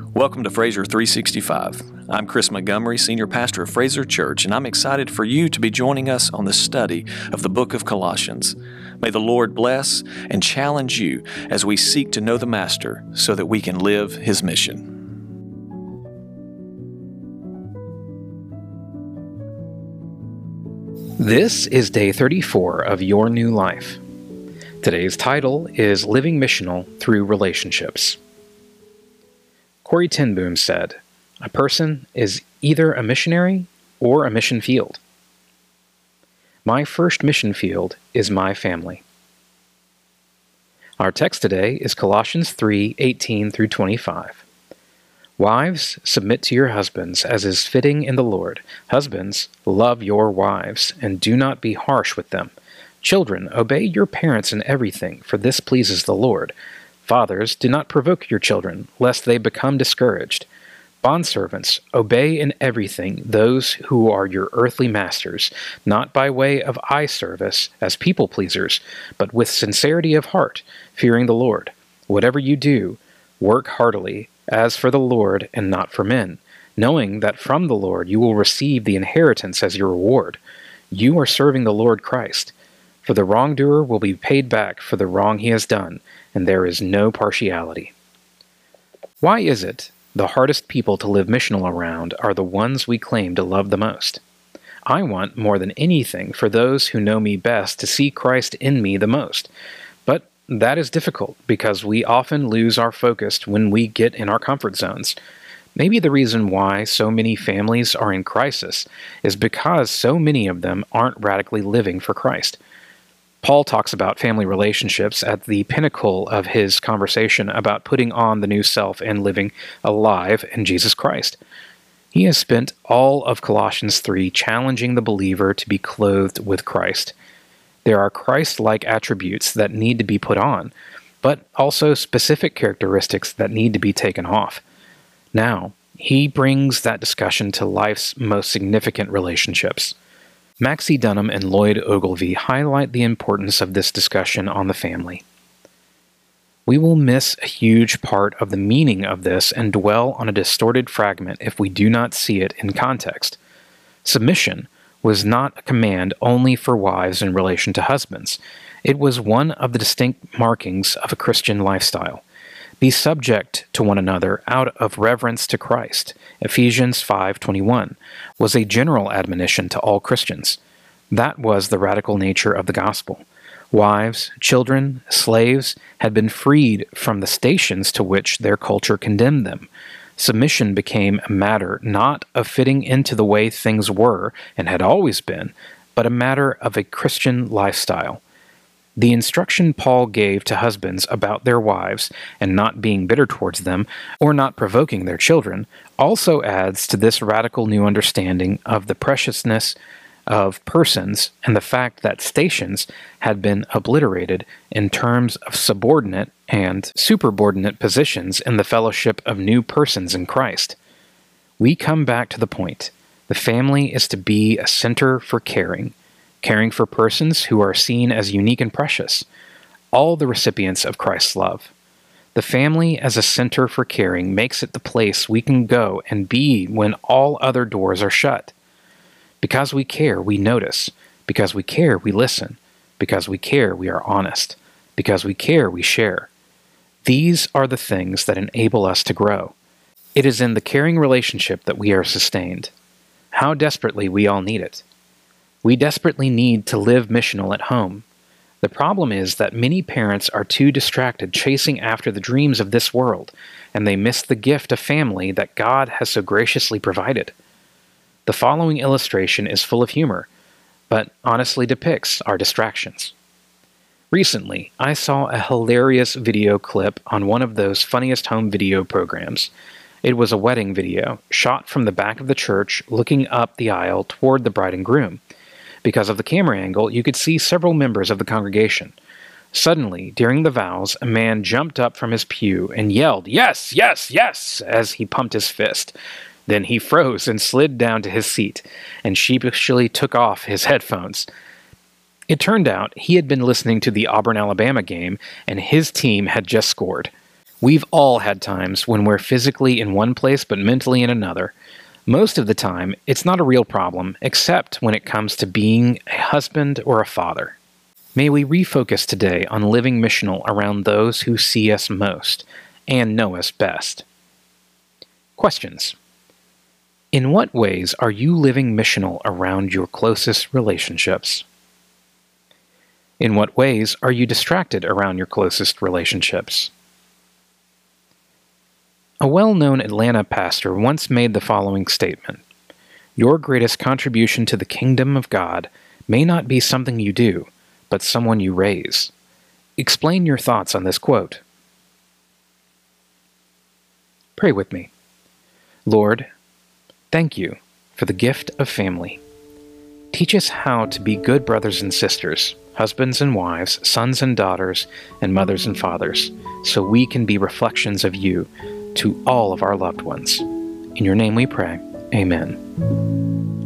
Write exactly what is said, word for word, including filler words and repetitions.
Welcome to Fraser three sixty-five. I'm Chris Montgomery, Senior Pastor of Fraser Church, and I'm excited for you to be joining us on the study of the book of Colossians. May the Lord bless and challenge you as we seek to know the Master so that we can live His mission. This is day thirty-four of Your New Life. Today's title is Living Missional Through Relationships. Corrie ten Boom said, "A person is either a missionary or a mission field. My first mission field is my family." Our text today is Colossians three eighteen through twenty-five. Wives, submit to your husbands as is fitting in the Lord. Husbands, love your wives, and do not be harsh with them. Children, obey your parents in everything, for this pleases the Lord. Fathers, do not provoke your children, lest they become discouraged. Bondservants, obey in everything those who are your earthly masters, not by way of eye service as people pleasers, but with sincerity of heart, fearing the Lord. Whatever you do, work heartily, as for the Lord and not for men, knowing that from the Lord you will receive the inheritance as your reward. You are serving the Lord Christ. For the wrongdoer will be paid back for the wrong he has done, and there is no partiality. Why is it the hardest people to live missional around are the ones we claim to love the most? I want more than anything for those who know me best to see Christ in me the most. But that is difficult because we often lose our focus when we get in our comfort zones. Maybe the reason why so many families are in crisis is because so many of them aren't radically living for Christ. Paul talks about family relationships at the pinnacle of his conversation about putting on the new self and living alive in Jesus Christ. He has spent all of Colossians three challenging the believer to be clothed with Christ. There are Christ-like attributes that need to be put on, but also specific characteristics that need to be taken off. Now, he brings that discussion to life's most significant relationships. Maxie Dunham and Lloyd Ogilvie highlight the importance of this discussion on the family. We will miss a huge part of the meaning of this and dwell on a distorted fragment if we do not see it in context. Submission was not a command only for wives in relation to husbands. It was one of the distinct markings of a Christian lifestyle. Be subject to one another out of reverence to Christ. Ephesians five twenty-one was a general admonition to all Christians. That was the radical nature of the gospel. Wives, children, slaves had been freed from the stations to which their culture condemned them. Submission became a matter not of fitting into the way things were and had always been, but a matter of a Christian lifestyle. The instruction Paul gave to husbands about their wives and not being bitter towards them or not provoking their children also adds to this radical new understanding of the preciousness of persons and the fact that stations had been obliterated in terms of subordinate and superordinate positions in the fellowship of new persons in Christ. We come back to the point. The family is to be a center for caring. Caring for persons who are seen as unique and precious, all the recipients of Christ's love. The family as a center for caring makes it the place we can go and be when all other doors are shut. Because we care, we notice. Because we care, we listen. Because we care, we are honest. Because we care, we share. These are the things that enable us to grow. It is in the caring relationship that we are sustained. How desperately we all need it. We desperately need to live missional at home. The problem is that many parents are too distracted chasing after the dreams of this world, and they miss the gift of family that God has so graciously provided. The following illustration is full of humor, but honestly depicts our distractions. Recently, I saw a hilarious video clip on one of those funniest home video programs. It was a wedding video, shot from the back of the church, looking up the aisle toward the bride and groom. Because of the camera angle, you could see several members of the congregation. Suddenly, during the vows, a man jumped up from his pew and yelled, "Yes, yes, yes," as he pumped his fist. Then he froze and slid down to his seat, and sheepishly took off his headphones. It turned out he had been listening to the Auburn-Alabama game, and his team had just scored. We've all had times when we're physically in one place but mentally in another. Most of the time, it's not a real problem, except when it comes to being a husband or a father. May we refocus today on living missional around those who see us most and know us best. Questions. In what ways are you living missional around your closest relationships? In what ways are you distracted around your closest relationships? A well-known Atlanta pastor once made the following statement: "Your greatest contribution to the kingdom of God may not be something you do, but someone you raise." Explain your thoughts on this quote. Pray with me. Lord, thank you for the gift of family. Teach us how to be good brothers and sisters, husbands and wives, sons and daughters, and mothers and fathers, so we can be reflections of you to all of our loved ones. In your name we pray. Amen.